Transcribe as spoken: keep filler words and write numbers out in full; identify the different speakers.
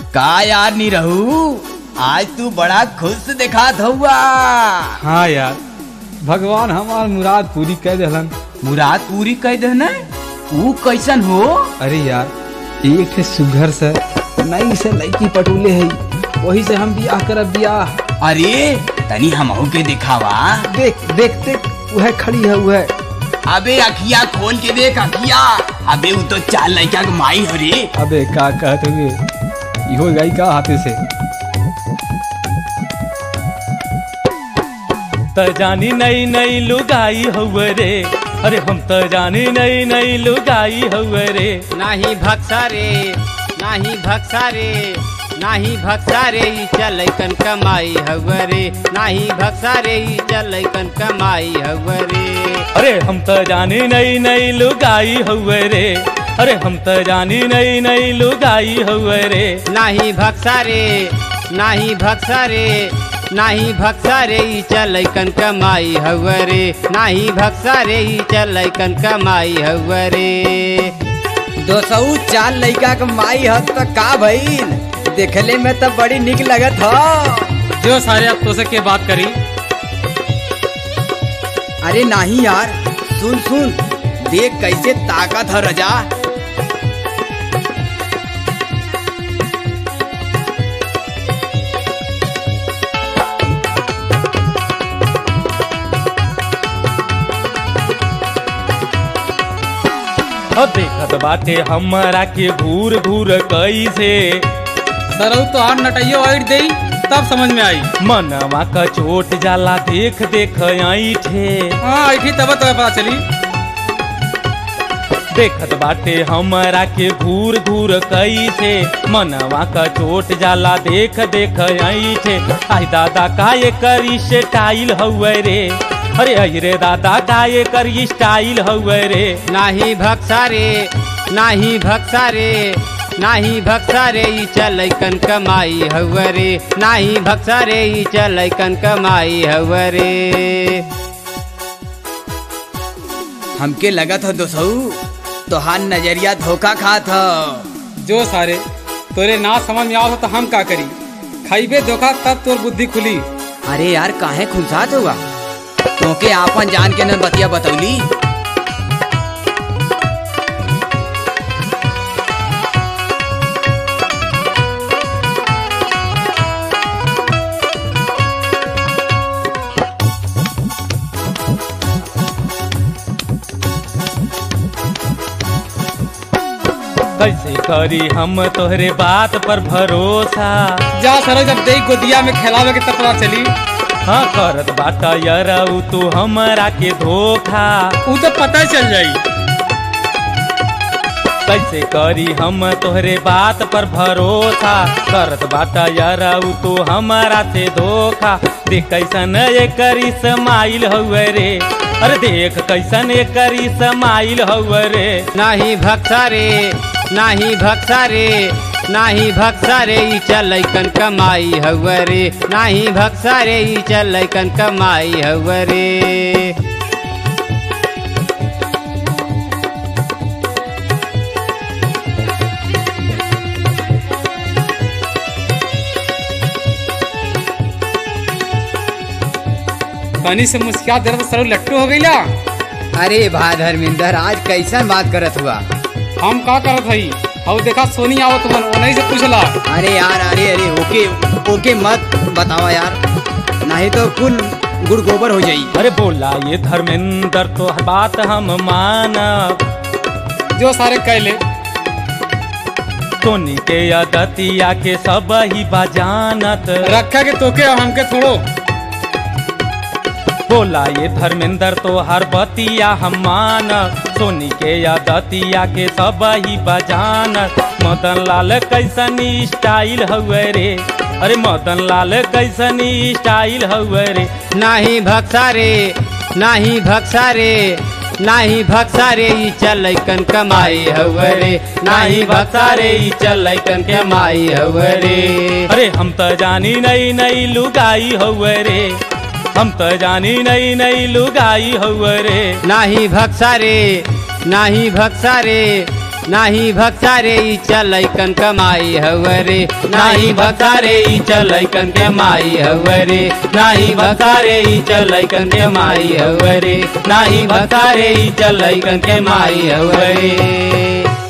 Speaker 1: का यार नहीं रहू, आज तू बड़ा खुश दिखात हुआ।
Speaker 2: हाँ यार, भगवान हमार मुराद पूरी कर दिलन।
Speaker 1: मुराद पूरी कर देना? ऊ कैसन हो?
Speaker 2: अरे यार, एक ठे सुघर से नई से लड़की पटुले है, वही से हम बियाह करब बियाह।
Speaker 1: अरे तनी हमहू के दिखावा।
Speaker 2: देख देख देख, वह खड़ी है वह।
Speaker 1: अबे अखिया खोल के देख अखिया। अबे वो तो चार लड़का के माई हो रे।
Speaker 2: अबे का कहत हुए, इहो गई का हाथे से।
Speaker 3: त जानी नई नई लुगाई हुए रे, अरे हम त जानी नई नई लुगाई हुए रे।
Speaker 4: नाही भक्सा रे, नाही भक्सा रे, नाही भक्सा रे, ई चलैकन कमाई हुए रे। नाही भक्सा रे, ई चलैकन कमाई हुए रे।
Speaker 3: अरे हम त जानी नई नई लुगाई हुए रे, अरे हम त जानी नई नई लुगाई हुए रे।
Speaker 4: नाही भक्सा रे, नाही भक्सा रे, नाही भक्सा रे, ई चलैकन कमाई हुए रे। नाही भक्सा रे, ई चलैकन कमाई हुए रे।
Speaker 5: दो सौ चार लड़का के माई ह त का भइल, देखले में तो बड़ी निक लगत ह।
Speaker 2: जो सारे अब तो से के बात करी।
Speaker 5: अरे नहीं यार, सुन सुन, देख कैसे ताकत है रजा।
Speaker 3: अब देखत बाटे हमरा के घूर घूर कैसे।
Speaker 2: सरऊ तो आर नटैयो आइट देई तब समझ में आई।
Speaker 3: मनवा का चोट जाला देख देख आई ठे।
Speaker 2: हाँ आई तब तब पता चली।
Speaker 3: देखत बाटे हमरा के घूर घूर कैसे। मनवा का चोट जाला देख देख आई ठे। आई दादा का ये करी स्टाइल हुए रे, अरे आई रे दादा का ये करी स्टाइल हुए रे।
Speaker 4: नाही भक्सा रे, नाही भक्सा रे, नाही भक्सा रे, ई चलैकन कमाई हुए रे। नाही भक्सा रे, ई चलैकन कमाई हुए रे।
Speaker 5: हमके लगत हो दो सौ तोहार नजरिया धोखा खात ह।
Speaker 2: जो सारे तोरे ना समझ में आओ तो हम का करी। खाइबे धोखा तब तोर बुद्धि खुली।
Speaker 5: अरे यार काहे खुलसात हुआ, तोके आपन जान के न बतिया बतौली।
Speaker 3: कैसे करी हम तोहरे बात पर भरोसा।
Speaker 2: जा सरो, जब देई गोदिया में खिलावे के तब पता चली।
Speaker 3: हाँ करत बाटा यार तू हमरा के धोखा।
Speaker 2: ऊ तो पता चल जाई।
Speaker 3: कैसे करी हम तोहरे बात पर भरोसा। करत बाटा यार तू हमरा से धोखा। देख कैसन एकर स्माइल हुए रे, अरे देख कैसन एकर स्माइल हुए रे।
Speaker 4: नाही भक्सा रे, नाही भक्सा रे, नाही भक्सा रे, ई चलैकन कमाई हुए रे। नाही भक्सा रे, ई चलैकन कमाई हुए रे।
Speaker 2: पानी से मुस्किया दर्द सरो लट्टू हो गईला।
Speaker 5: अरे भाई धर्मेंद्र, आज कैसन बात करत हुआ।
Speaker 2: हम का करत हई, और देखा सोनी आवत मन ओनही से पूछला।
Speaker 5: अरे यार, अरे अरे ओके ओके मत बतावा यार, नहीं तो कुल गुड़ गोबर हो जाई।
Speaker 3: अरे बोला ये धर्मेंद्र तो बात हम मानब।
Speaker 2: जो सारे कैले
Speaker 3: सोनी के अदतिया के सब ही बजानत।
Speaker 2: रखा के तोके और हमके थोड़ो।
Speaker 3: बोला ये धर्मेंद्र तो हर बतिया हम मान। सोनी के अदतिया के सब ही बजानत। मदन लाल कैसन स्टाइल हुए रे, अरे मदन लाल कैसन स्टाइल हुए रे।
Speaker 4: नाही भक्सा रे, नाही भक्सा रे, नाही भक्सा रे, ई चलैकन कमाई हुए रे। नाही भक्सा रे, ई चलैकन कमाई हुए रे।
Speaker 3: अरे हम तो जानी नई नई लुगाई हुए रे, हम तो जानी नई नई लुगाई हुए रे।
Speaker 4: नाही भक्सा रे, नाही भक्सा रे, नाही भक्सा रे ई लइकन कमाई हउए रे
Speaker 3: नाही भक्सा रे ई लइकन के माई हउए रे नाही भक्सा रे ई लइकन के माई हउए रे नाही भक्सा रे ई लइकन के माई हउए रे।